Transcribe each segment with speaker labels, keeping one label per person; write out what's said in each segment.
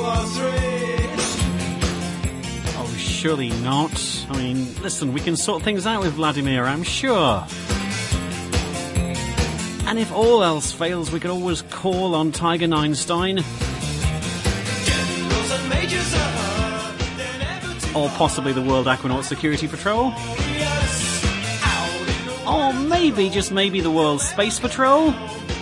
Speaker 1: or three.
Speaker 2: Oh, surely not. I mean, listen, we can sort things out with Vladimir, I'm sure. And if all else fails, we could always call on Tiger Einstein. Or possibly the World Aquanaut Security Patrol. Or maybe, just maybe, the World Space Patrol.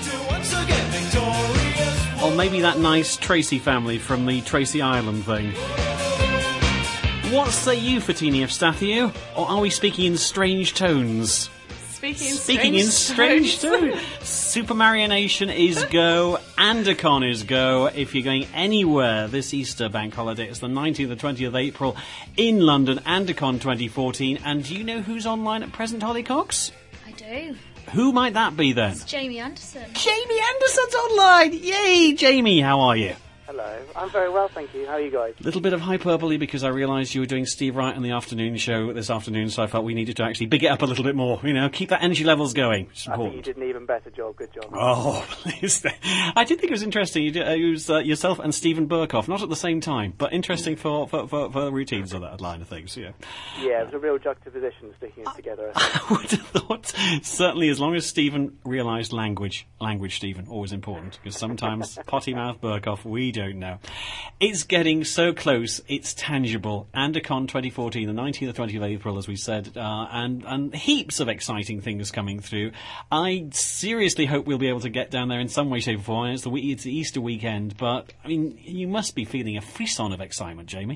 Speaker 2: Or maybe that nice Tracy family from the Tracy Island thing. What say you, Fetini Evstathiou? Or are we speaking in strange tones?
Speaker 3: Speaking in strange
Speaker 2: tones. Super Mario Nation is go, Andacon is go. If you're going anywhere this Easter bank holiday, it's the 19th and 20th of April in London, Andacon 2014. And do you know who's online at present, Holly Cox?
Speaker 4: I do.
Speaker 2: Who might that be then?
Speaker 4: It's Jamie Anderson.
Speaker 2: Jamie Anderson's online! Yay, Jamie, how are you?
Speaker 5: Hello, I'm very well, thank you. How are you guys?
Speaker 2: A little bit of hyperbole because I realised you were doing Steve Wright on the afternoon show this afternoon, so I felt we needed to actually big it up a little bit more, you know, keep that energy levels going. It's important.
Speaker 5: I think you did an even better job, good job.
Speaker 2: Oh, please. I did think it was interesting. It was yourself and Stephen Burkhoff, not at the same time, but interesting for the routines of that line of things, yeah.
Speaker 5: Yeah, it was a real juxtaposition sticking it together.
Speaker 2: I would have thought, certainly as long as Stephen realised language, Stephen, always important, because sometimes potty mouth Burkhoff, we don't know. It's getting so close, it's tangible. Andacon 2014, the 19th and 20th of April, as we said, and heaps of exciting things coming through. I seriously hope we'll be able to get down there in some way, shape or form. It's the Easter weekend, but, I mean, you must be feeling a frisson of excitement, Jamie.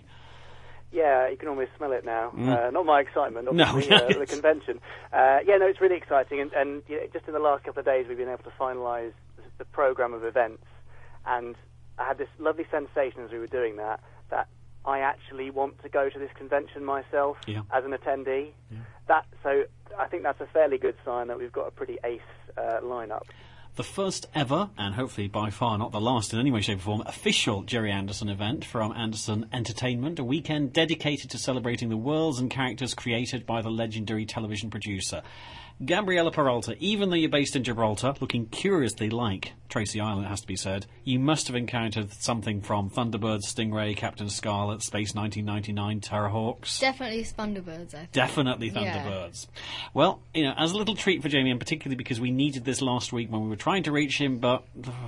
Speaker 5: Yeah, you can almost smell it now. Not my excitement,
Speaker 2: no,
Speaker 5: obviously, the convention. It's really exciting, and just in the last couple of days we've been able to finalise the programme of events, and I had this lovely sensation as we were doing that I actually want to go to this convention myself as an attendee. Yeah. So I think that's a fairly good sign that we've got a pretty ace lineup.
Speaker 2: The first ever, and hopefully by far not the last in any way, shape or form, official Jerry Anderson event from Anderson Entertainment, a weekend dedicated to celebrating the worlds and characters created by the legendary television producer. Gabriella Peralta, even though you're based in Gibraltar, looking curiously like Tracy Island, it has to be said, you must have encountered something from Thunderbirds, Stingray, Captain Scarlet, Space 1999, Terrahawks.
Speaker 4: Definitely Thunderbirds, I think.
Speaker 2: Definitely Thunderbirds. Yeah. Well, as a little treat for Jamie, and particularly because we needed this last week when we were trying to reach him, but,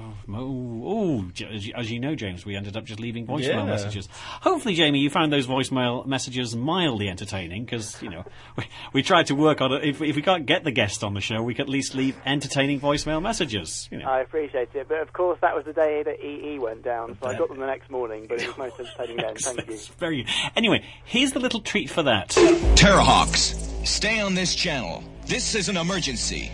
Speaker 2: as you know, James, we ended up just leaving voicemail messages. Hopefully, Jamie, you found those voicemail messages mildly entertaining, because, we tried to work on it. If we can't get the guest on the show, we could at least leave entertaining voicemail messages.
Speaker 5: I appreciate it, but of course that was the day that EE went down, so I got them the next morning, but it was most entertaining then. Thank you.
Speaker 2: Anyway, here's the little treat for that.
Speaker 6: Terrahawks, stay on this channel. This is an emergency.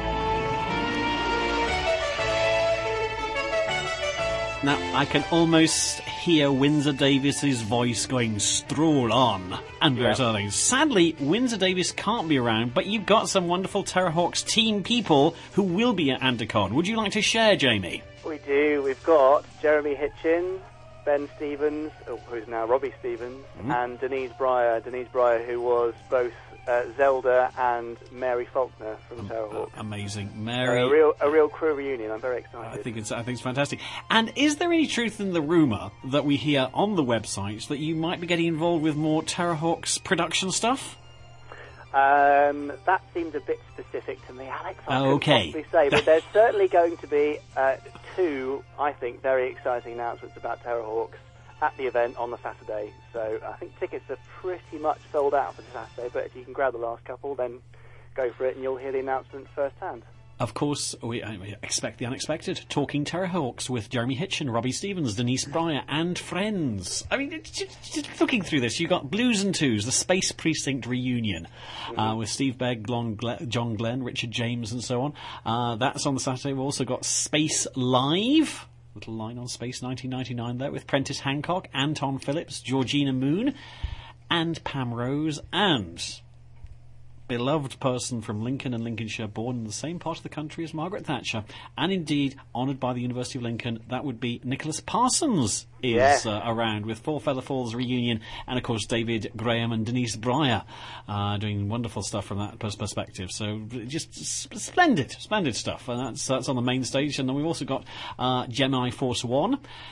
Speaker 2: Now, I can almost hear Windsor Davis's voice going, stroll on, and various other things. Sadly, Windsor Davis can't be around, but you've got some wonderful Terrahawks team people who will be at Andacon. Would you like to share, Jamie?
Speaker 5: We do. We've got Jeremy Hitchin, Ben Stevens, who's now Robbie Stevens, and Denise Breyer. Denise Breyer, who was both Zelda and Mary Faulkner from Terrahawks.
Speaker 2: Amazing, Mary.
Speaker 5: A real crew reunion. I'm very excited.
Speaker 2: I think it's fantastic. And is there any truth in the rumour that we hear on the website that you might be getting involved with more Terrahawks production stuff?
Speaker 5: That seemed a bit specific to me, Alex. I couldn't possibly say, but there's certainly going to be two, I think, very exciting announcements about Terrahawks at the event on the Saturday. So I think tickets are pretty much sold out for the Saturday, but if you can grab the last couple, then go for it and you'll hear the announcement firsthand.
Speaker 2: Of course, we expect the unexpected. Talking Terrahawks with Jeremy Hitchin, Robbie Stevens, Denise Breyer, and friends. I mean, just looking through this, you've got Blues and Twos, the Space Precinct reunion, with Steve Begg, John Glenn, Richard James, and so on. That's on the Saturday. We've also got Space Live. Little line on Space 1999 there with Prentice Hancock, Anton Phillips, Georgina Moon, and Pam Rose, and beloved person from Lincoln and Lincolnshire, born in the same part of the country as Margaret Thatcher, and indeed honoured by the University of Lincoln. That would be Nicholas Parsons is around with Four Feather Falls reunion, and of course David Graham and Denise Breyer doing wonderful stuff from that perspective. So just splendid stuff, and that's on the main stage. And then we've also got Gemini Force One.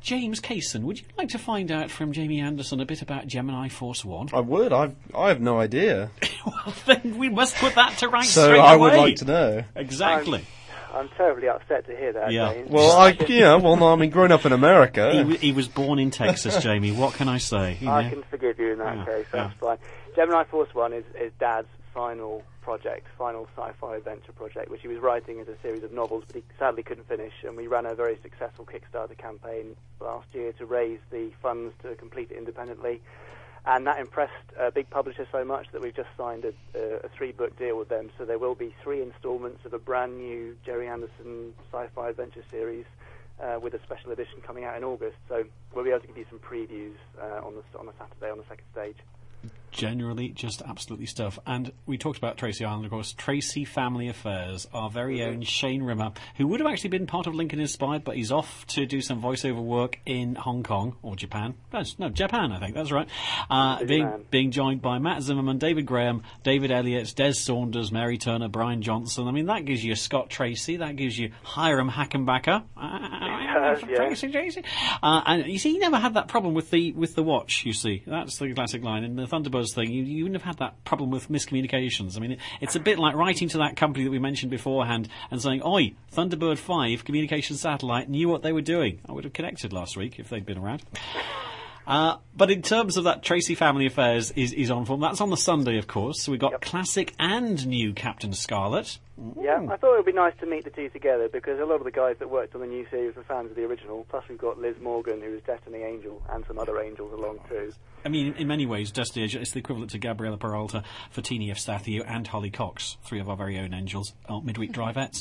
Speaker 2: James Kaysen, would you like to find out from Jamie Anderson a bit about Gemini Force One?
Speaker 1: I would. I have no idea.
Speaker 2: Well, then we must put that to rights
Speaker 1: So
Speaker 2: straight
Speaker 1: I
Speaker 2: away.
Speaker 1: would like to know.
Speaker 2: Exactly.
Speaker 5: I'm terribly upset to hear that,
Speaker 2: Yeah.
Speaker 5: James.
Speaker 1: Well, growing up in America.
Speaker 2: He was born in Texas, Jamie. What can I say? You
Speaker 5: I
Speaker 2: know?
Speaker 5: can forgive you in that
Speaker 2: Yeah,
Speaker 5: case, that's
Speaker 2: yeah.
Speaker 5: fine. Gemini Force One is Dad's final project, final sci-fi adventure project, which he was writing as a series of novels, but he sadly couldn't finish, and we ran a very successful Kickstarter campaign last year to raise the funds to complete it independently, and that impressed a big publisher so much that we've just signed a 3-book deal with them, so there will be 3 installments of a brand new Jerry Anderson sci-fi adventure series with a special edition coming out in August, so we'll be able to give you some previews on a Saturday on the second stage.
Speaker 2: Generally, just absolutely stuff. And we talked about Tracy Island, of course. Tracy Family Affairs, our very own Shane Rimmer, who would have actually been part of Lincoln Inspired, but he's off to do some voiceover work in Hong Kong, or Japan. No, Japan, I think, that's right. Being joined by Matt Zimmerman, David Graham, David Elliott, Des Saunders, Mary Turner, Brian Johnson. I mean, that gives you Scott Tracy, that gives you Hiram Hackenbacker. Tracy. And you see, he never had that problem with the watch, you see. That's the classic line. In the Thunderbuzz thing, you wouldn't have had that problem with miscommunications. I mean, it's a bit like writing to that company that we mentioned beforehand and saying, "Oi, Thunderbird 5 communication satellite knew what they were doing." I would have connected last week if they'd been around. But in terms of that, Tracy Family Affairs is on form. That's on the Sunday, of course. So we've got classic and new Captain Scarlet.
Speaker 5: Yeah, I thought it would be nice to meet the two together because a lot of the guys that worked on the new series were fans of the original. Plus, we've got Liz Morgan, who was Destiny Angel, and some other angels along too.
Speaker 2: I mean, in many ways, Destiny Angel is the equivalent to Gabriella Peralta, Fatini Eustathio, and Holly Cox, 3 of our very own angels, midweek drivettes.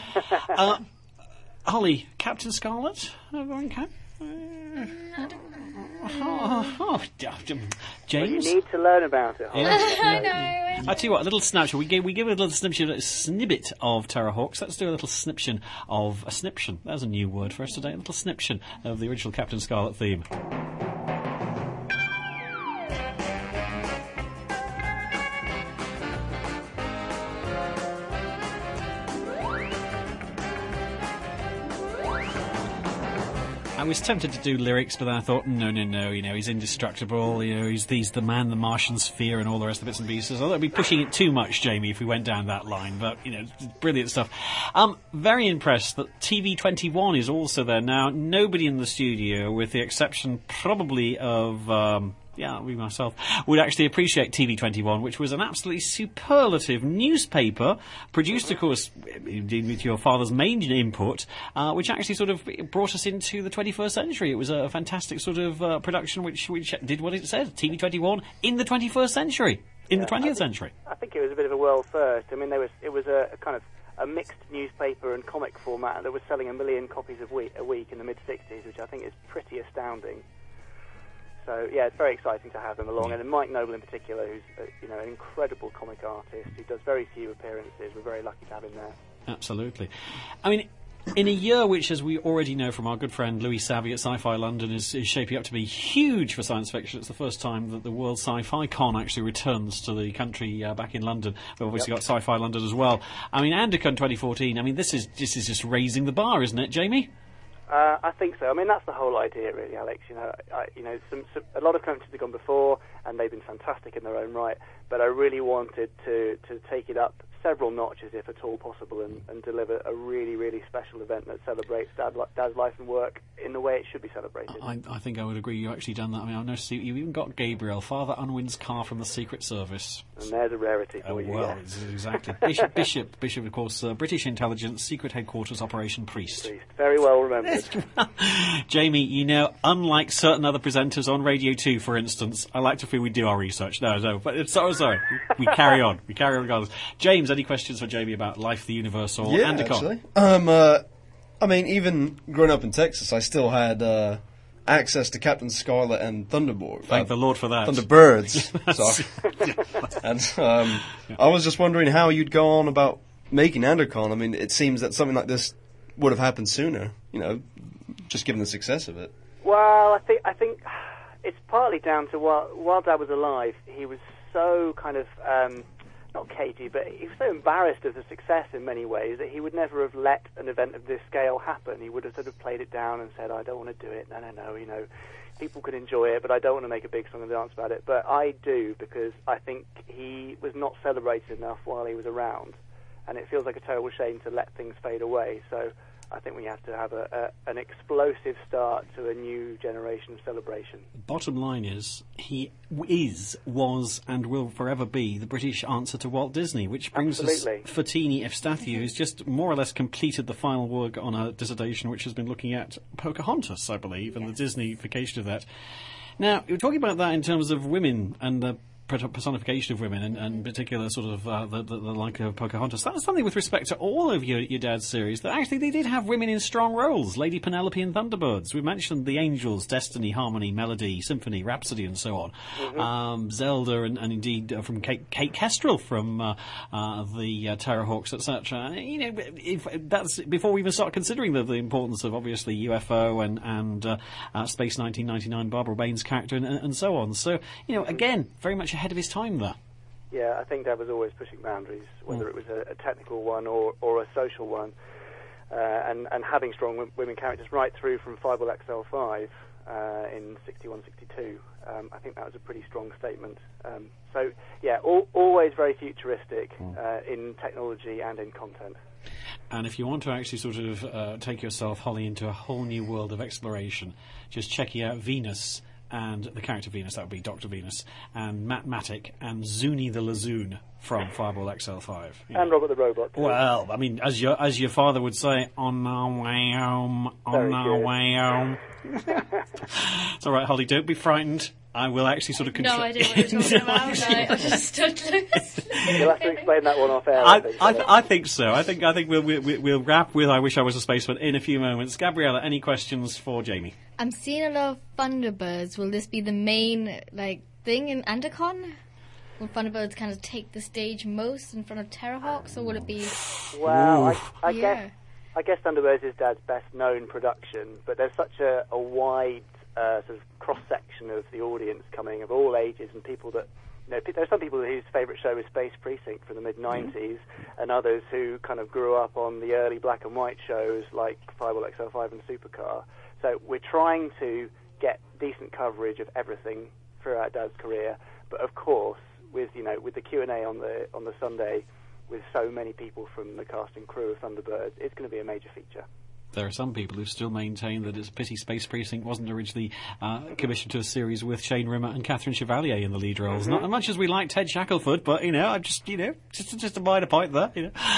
Speaker 2: Holly, Captain Scarlet? Everyone can? James?
Speaker 5: You need to learn about it.
Speaker 4: I know.
Speaker 2: I tell you what, a little snapshot. We give a little snippet of Terrahawks. Let's do a little sniption of a sniption. There's a new word for us today. A little sniption of the original Captain Scarlet theme. I was tempted to do lyrics, but then I thought, no, he's indestructible, he's the man the Martians fear and all the rest of the bits and pieces. Although I'd be pushing it too much, Jamie, if we went down that line, but, brilliant stuff. Very impressed that TV21 is also there. Now, nobody in the studio, with the exception probably of... me myself, would actually appreciate TV21, which was an absolutely superlative newspaper, produced, of course, indeed with your father's main input, which actually sort of brought us into the 21st century. It was a fantastic sort of production which did what it said, TV21 in the 21st century, in the 20th century.
Speaker 5: I think it was a bit of a world first. I mean, it was a kind of a mixed newspaper and comic format that was selling 1 million copies a week in the mid-60s, which I think is pretty astounding. So, yeah, it's very exciting to have them along. And Mike Noble in particular, who's an incredible comic artist who does very few appearances. We're very lucky to have him there.
Speaker 2: Absolutely. I mean, in a year which, as we already know from our good friend Louis Savvy at Sci-Fi London, is shaping up to be huge for science fiction. It's the first time that the World Sci-Fi Con actually returns to the country back in London. We've obviously got Sci-Fi London as well. I mean, Andicon 2014, I mean, this is just raising the bar, isn't it, Jamie?
Speaker 5: I think so. I mean, that's the whole idea, really, Alex. A lot of countries have gone before, and they've been fantastic in their own right. But I really wanted to take it up several notches, if at all possible, and deliver a really, really special event that celebrates Dad's life and work in the way it should be celebrated.
Speaker 2: I think I would agree. You've actually done that. I mean, I noticed you've even got Gabriel, Father Unwin's car from the Secret Service.
Speaker 5: And there's a rarity for you.
Speaker 2: Well, exactly. Bishop, of course, British Intelligence, Secret Headquarters, Operation Priest.
Speaker 5: Very well remembered.
Speaker 2: Jamie, unlike certain other presenters on Radio 2, for instance, I like to feel we do our research. No, but sorry. We carry on. We carry on regardless. James, any questions for Jamie about life, the universe, or Andicon?
Speaker 1: Actually. I mean, even growing up in Texas, I still had access to Captain Scarlet and Thunderbird.
Speaker 2: Thank the Lord for that.
Speaker 1: Thunderbirds. And I was just wondering how you'd go on about making Andicon. I mean, it seems that something like this would have happened sooner, just given the success of it.
Speaker 5: Well, I think it's partly down to while Dad was alive, he was so kind of not cagey, but he was so embarrassed of the success in many ways that he would never have let an event of this scale happen. He would have sort of played it down and said, I don't want to do it, no, you know, people can enjoy it, but I don't want to make a big song and dance about it. But I do, because I think he was not celebrated enough while he was around, and it feels like a terrible shame to let things fade away. So I think we have to have an explosive start to a new generation of celebration.
Speaker 2: Bottom line is, he was, and will forever be the British answer to Walt Disney, which brings
Speaker 5: Absolutely.
Speaker 2: us Fatini Efstathiou, who's just more or less completed the final work on a dissertation which has been looking at Pocahontas, I believe, and the Disneyfication of that. Now, you're talking about that in terms of women and the personification of women, and in particular sort of the like of Pocahontas. That's something with respect to all of your dad's series, that actually they did have women in strong roles. Lady Penelope and Thunderbirds. We mentioned the Angels, Destiny, Harmony, Melody, Symphony, Rhapsody, and so on. Zelda, and indeed from Kate Kestrel from the Terrorhawks, etc. You know, if that's before we even start considering the importance of obviously UFO and Space 1999, Barbara Baines' character, and so on. So, you know, again, very much ahead of his time there.
Speaker 5: Yeah, I think Dad was always pushing boundaries, whether it was a technical one or a social one, and having strong women characters right through from Fireball XL5 in 61, 62. I think that was a pretty strong statement. So, yeah, always very futuristic in technology and in content.
Speaker 2: And if you want to actually sort of take yourself, Holly, into a whole new world of exploration, just checking out Venus and the character Venus, that would be Dr. Venus, and Matt Matic and Zuni the Lazoon from Fireball XL5.
Speaker 5: And Robert the Robot, too.
Speaker 2: Well, I mean, as your father would say, on our way home, on our way home. It's all right, Holly, don't be frightened. I will actually sort of control.
Speaker 3: No idea what you're talking about. I just stood loose.
Speaker 5: You'll have to explain that one off air.
Speaker 2: I think so. I think we'll wrap with "I Wish I Was a Spaceman" in a few moments. Gabriella, any questions for Jamie?
Speaker 4: I'm seeing a lot of Thunderbirds. Will this be the main thing in Andacon? Will Thunderbirds kind of take the stage most in front of Terrorhawks, or will it be?
Speaker 5: Well, I
Speaker 4: Yeah.
Speaker 5: guess Thunderbirds is Dad's best-known production, but there's such a wide sort of cross-section of the audience coming of all ages, and people that, you know, there are some people whose favourite show is Space Precinct from the mid-90s, and others who kind of grew up on the early black and white shows like Fireball XL5 and Supercar. So we're trying to get decent coverage of everything throughout Dad's career, but of course, with the Q&A on the Sunday, with so many people from the cast and crew of Thunderbirds, it's going to be a major feature.
Speaker 2: There are some people who still maintain that it's a pity Space Precinct wasn't originally commissioned to a series with Shane Rimmer and Catherine Chevalier in the lead roles. Not as much as we like Ted Shackelford, but I'm just a minor point there.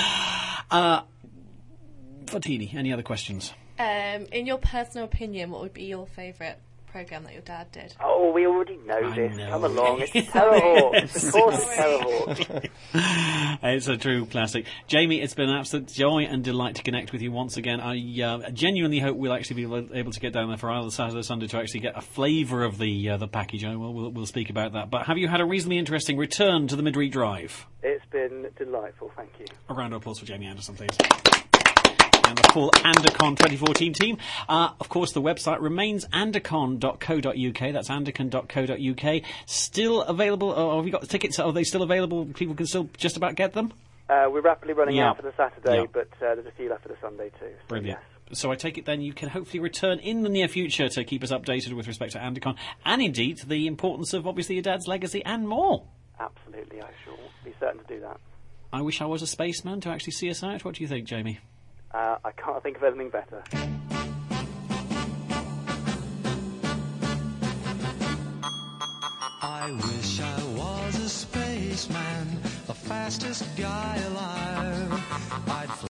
Speaker 2: Fatini, any other questions?
Speaker 3: In your personal opinion, what would be your favourite programme that your dad did?
Speaker 5: Oh, we already know this.
Speaker 2: know.
Speaker 5: Come along. It's Terrorhawks. Of course it's Terrorhawks.
Speaker 2: It's a true classic. Jamie, it's been an absolute joy and delight to connect with you once again. I genuinely hope we'll actually be able to get down there for either Saturday or Sunday to actually get a flavour of the package. We'll speak about that. But have you had a reasonably interesting return to the Midweek Drive?
Speaker 5: It's been delightful, thank you.
Speaker 2: A round of applause for Jamie Anderson, please. And the full Andacon 2014 team. Of course, the website remains andacon.co.uk. That's andacon.co.uk. Still available. Have we got the tickets? Are they still available? People can still just about get them?
Speaker 5: We're rapidly running out for the Saturday,
Speaker 2: Yeah.
Speaker 5: but there's a few left for the Sunday too. So
Speaker 2: Brilliant.
Speaker 5: yes.
Speaker 2: So I take it then you can hopefully return in the near future to keep us updated with respect to Andacon and indeed the importance of obviously your dad's legacy and more.
Speaker 5: Absolutely, I shall be certain to do that.
Speaker 2: I wish I was a spaceman to actually see us out. What do you think, Jamie?
Speaker 5: I can't think of anything better.
Speaker 7: I wish I was a spaceman, the fastest guy alive. I'd